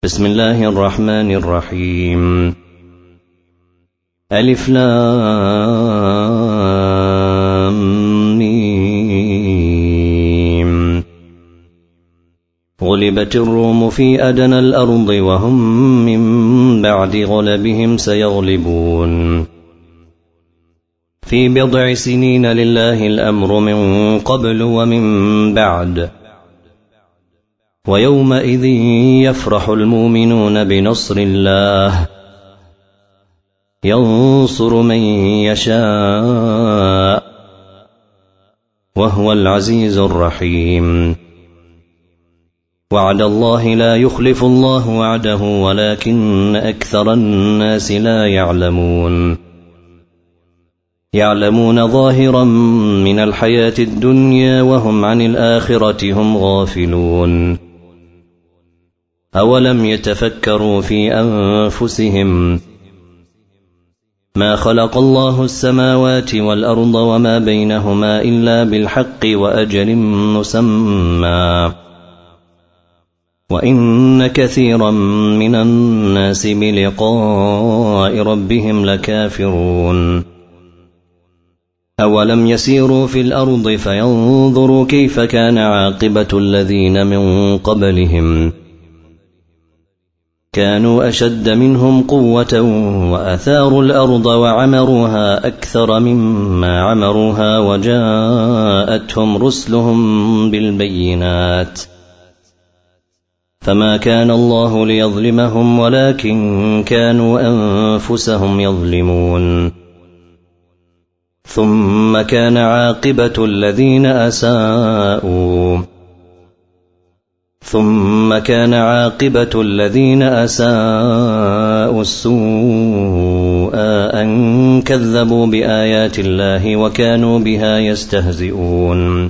بسم الله الرحمن الرحيم. ألف لام ميم. غلبت الروم في أدنى الأرض وهم من بعد غلبهم سيغلبون في بضع سنين لله الأمر من قبل ومن بعد ويومئذ يفرح المؤمنون بنصر الله ينصر من يشاء وهو العزيز الرحيم. وعد الله لا يخلف الله وعده ولكن أكثر الناس لا يعلمون ظاهرا من الحياة الدنيا وهم عن الآخرة هم غافلون. أولم يتفكروا في أنفسهم ما خلق الله السماوات والأرض وما بينهما إلا بالحق وأجل مسمى وإن كثيرا من الناس بلقاء ربهم لكافرون. أولم يسيروا في الأرض فينظروا كيف كان عاقبة الذين من قبلهم كانوا أشد منهم قوة وأثاروا الأرض وعمروها أكثر مما عمروها وجاءتهم رسلهم بالبينات فما كان الله ليظلمهم ولكن كانوا أنفسهم يظلمون. ثم كان عاقبة الذين أساءوا السوء أن كذبوا بآيات الله وكانوا بها يستهزئون.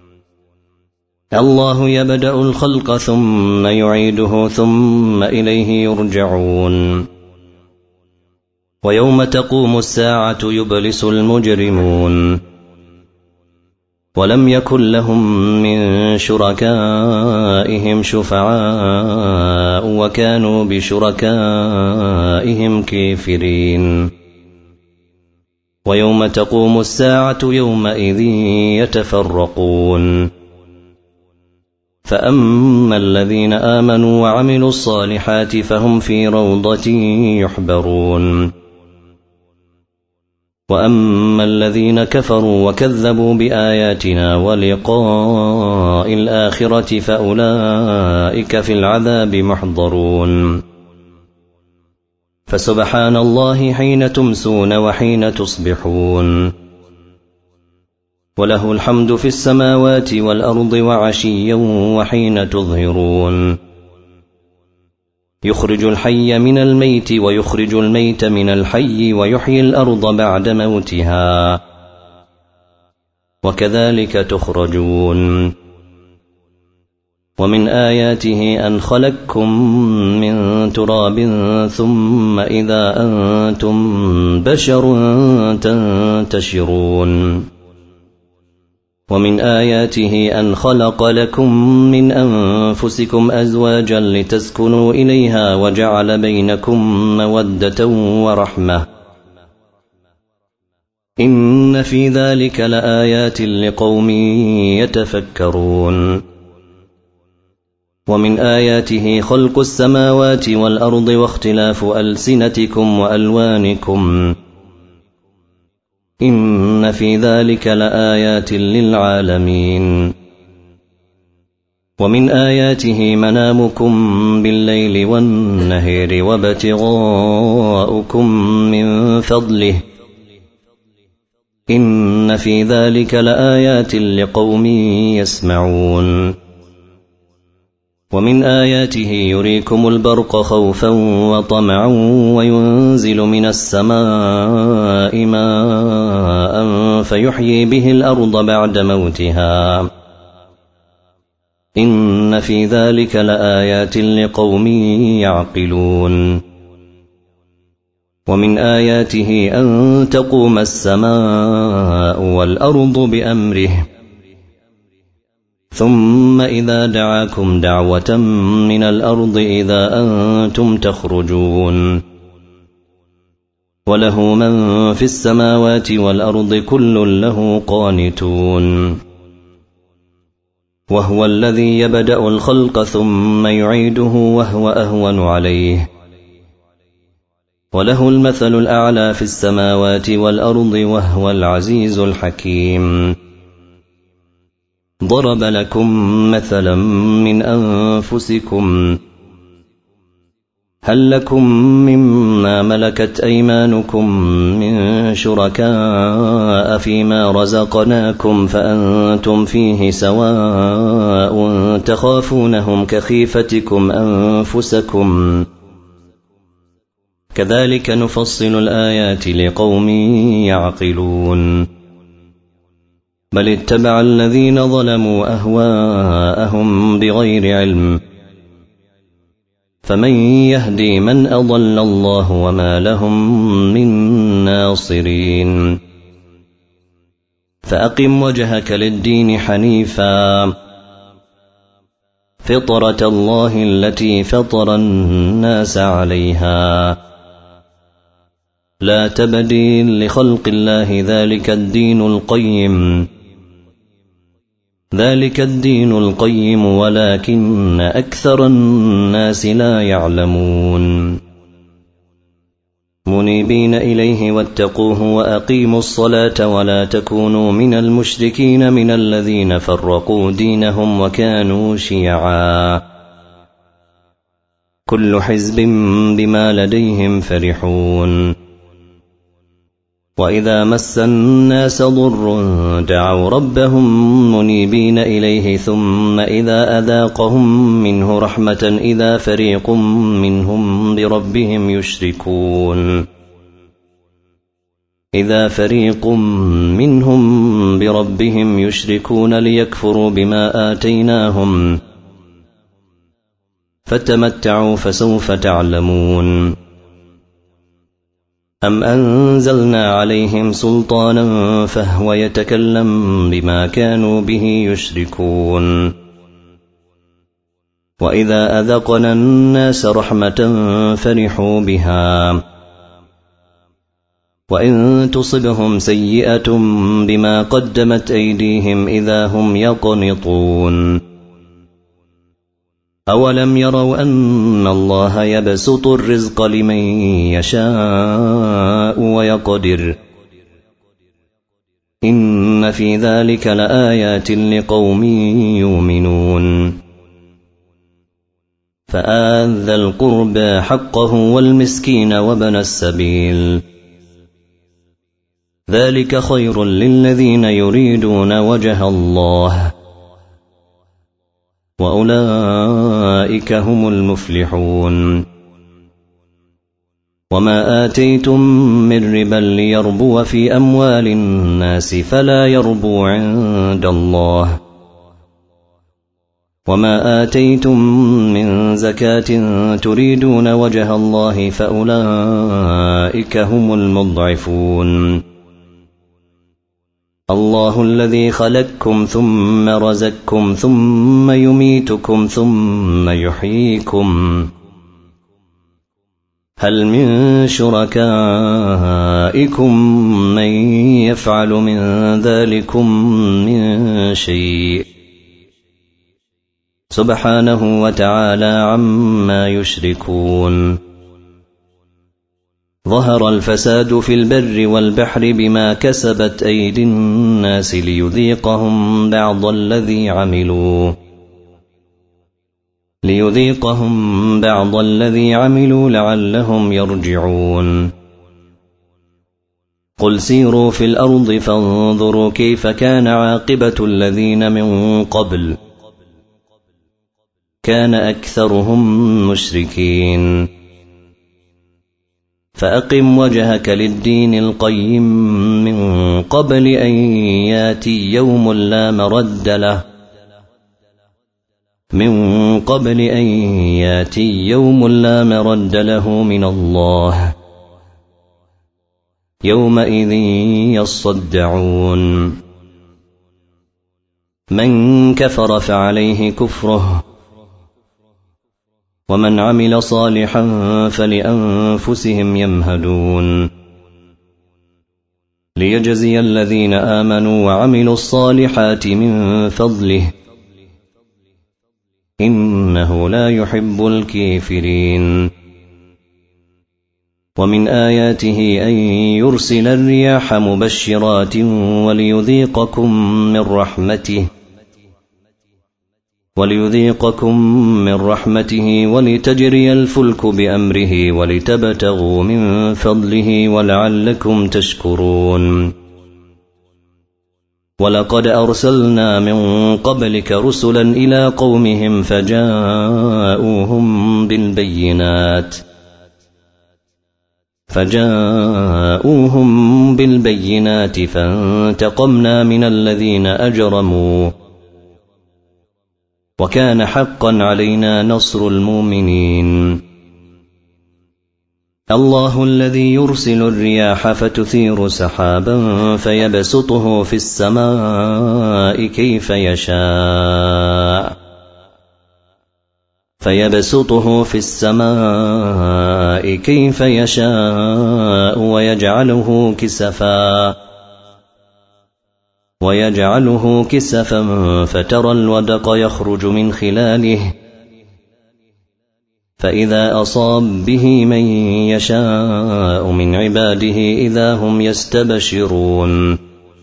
الله يبدأ الخلق ثم يعيده ثم إليه يرجعون. ويوم تقوم الساعة يبلس المجرمون ولم يكن لهم من شركائهم شفعاء وكانوا بشركائهم كافرين. ويوم تقوم الساعة يومئذ يتفرقون فأما الذين آمنوا وعملوا الصالحات فهم في روضة يحبرون وأما الذين كفروا وكذبوا بآياتنا ولقاء الآخرة فأولئك في العذاب محضرون. فسبحان الله حين تمسون وحين تصبحون وله الحمد في السماوات والأرض وعشيا وحين تظهرون. يخرج الحي من الميت ويخرج الميت من الحي ويحيي الأرض بعد موتها وكذلك تخرجون. ومن آياته أن خلقكم من تراب ثم إذا أنتم بشر تنتشرون. ومن آياته أن خلق لكم من أنفسكم أزواجا لتسكنوا إليها وجعل بينكم مودة ورحمة إن في ذلك لآيات لقوم يتفكرون. ومن آياته خلق السماوات والأرض واختلاف ألسنتكم وألوانكم إن في ذلك لآيات للعالمين. ومن آياته منامكم بالليل والنهار وابتغاؤكم من فضله إن في ذلك لآيات لقوم يسمعون. ومن آياته يريكم البرق خوفا وطمعا وينزل من السماء ماء فيحيي به الأرض بعد موتها إن في ذلك لآيات لقوم يعقلون. ومن آياته أن تقوم السماء والأرض بأمره ثم إذا دعاكم دعوة من الأرض إذا أنتم تخرجون وله من في السماوات والأرض كل له قانتون وهو الذي يبدأ الخلق ثم يعيده وهو أهون عليه وله المثل الأعلى في السماوات والأرض وهو العزيز الحكيم ضرب لكم مثلا من أنفسكم هل لكم مما ملكت أيمانكم من شركاء فيما رزقناكم فأنتم فيه سواء تخافونهم كخيفتكم أنفسكم كذلك نفصل الآيات لقوم يعقلون بل اتبع الذين ظلموا أهواءهم بغير علم فمن يهدي من أضل الله وما لهم من ناصرين فأقم وجهك للدين حنيفا فطرة الله التي فطر الناس عليها لا تبديل لخلق الله ذلك الدين القيم ولكن أكثر الناس لا يعلمون منيبين إليه واتقوه وأقيموا الصلاة ولا تكونوا من المشركين من الذين فرقوا دينهم وكانوا شيعا كل حزب بما لديهم فرحون وإذا مس الناس ضر دعوا ربهم منيبين إليه ثم إذا أذاقهم منه رحمة إذا فريق منهم بربهم يشركون ليكفروا بما آتيناهم فتمتعوا فسوف تعلمون أم أنزلنا عليهم سلطانا فهو يتكلم بما كانوا به يشركون وإذا أذقنا الناس رحمة فرحوا بها وإن تصبهم سيئة بما قدمت أيديهم إذا هم يقنطون أولم يروا أن الله يبسط الرزق لمن يشاء ويقدر إن في ذلك لآيات لقوم يؤمنون فآت ذا القربى حقه والمسكين وابن السبيل ذلك خير للذين يريدون وجه الله وأولئك هم المفلحون وما آتيتم من ربا ليربو في أموال الناس فلا يربو عند الله وما آتيتم من زكاة تريدون وجه الله فأولئك هم المضعفون الله الذي خلقكم ثم رزقكم ثم يميتكم ثم يحييكم هل من شركائكم من يفعل من ذلكم من شيء سبحانه وتعالى عما يشركون ظهر الفساد في البر والبحر بما كسبت أيدي الناس ليذيقهم بعض الذي عملوا لعلهم يرجعون قل سيروا في الأرض فانظروا كيف كان عاقبة الذين من قبل كان أكثرهم مشركين فأقم وجهك للدين القيم من قبل أن ياتي يوم لا مرد له من الله يومئذ يصدعون من كفر فعليه كفره ومن عمل صالحا فلأنفسهم يمهدون ليجزي الذين آمنوا وعملوا الصالحات من فضله إنه لا يحب الكافرين ومن آياته أن يرسل الرياح مبشرات وليذيقكم من رحمته ولتجري الفلك بأمره ولتبتغوا من فضله ولعلكم تشكرون ولقد أرسلنا من قبلك رسلا إلى قومهم فجاءوهم بالبينات فانتقمنا من الذين أجرموا وكان حقا علينا نصر المؤمنين الله الذي يرسل الرياح فتثير سحابا فيبسطه في السماء كيف يشاء ويجعله كسفا فترى الودق يخرج من خلاله فإذا أصاب به من يشاء من عباده إذا هم يستبشرون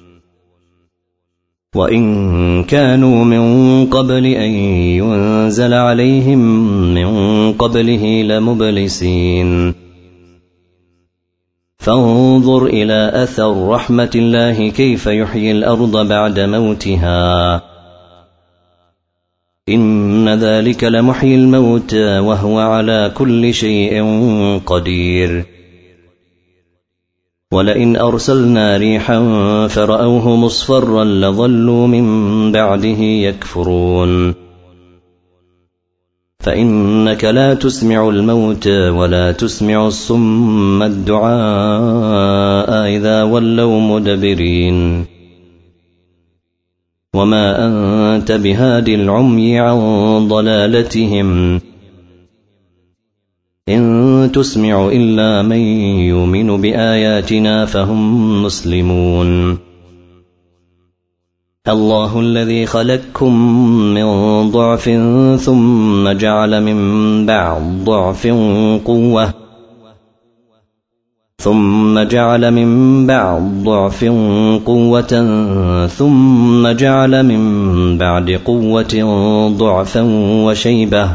وإن كانوا من قبل أن ينزل عليهم من قبله لمبلسين فانظر إلى أثر رحمة الله كيف يحيي الأرض بعد موتها إن ذلك لمحيي الموتى وهو على كل شيء قدير ولئن أرسلنا ريحا فرأوه مصفرا لظلوا من بعده يكفرون فإنك لا تسمع الموتى ولا تسمع الصم الدعاء إذا ولوا مدبرين وما أنت بهاد العمي عن ضلالتهم إن تسمع إلا من يؤمن بآياتنا فهم مسلمون الله الذي خلقكم من ضعف ثم جعل من بعد ضعف قوة ثم جعل من بعد قوة ضعفا وشيبة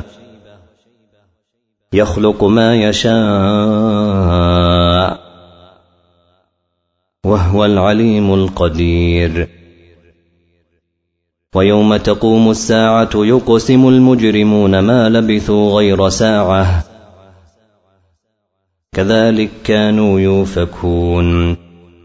يخلق ما يشاء وهو العليم القدير ويوم تقوم الساعة يقسم المجرمون ما لبثوا غير ساعة كذلك كانوا يؤفكون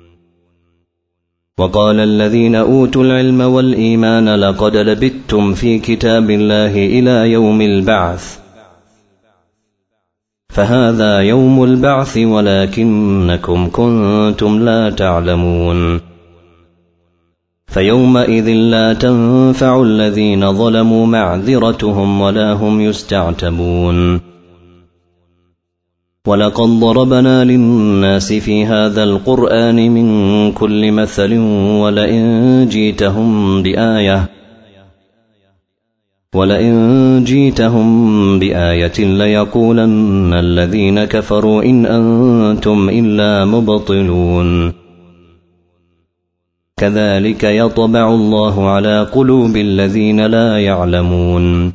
وقال الذين أوتوا العلم والإيمان لقد لبثتم في كتاب الله إلى يوم البعث فهذا يوم البعث ولكنكم كنتم لا تعلمون فيومئذ لا تنفع الذين ظلموا معذرتهم ولا هم يستعتبون ولقد ضربنا للناس في هذا القرآن من كل مثل ولئن جيتهم بآية ليقولن الذين كفروا إن أنتم إلا مبطلون كذلك يطبع الله على قلوب الذين لا يعلمون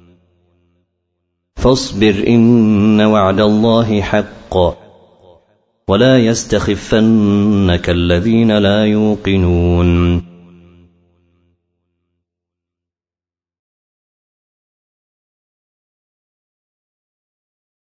فاصبر إن وعد الله حق ولا يستخفنك الذين لا يوقنون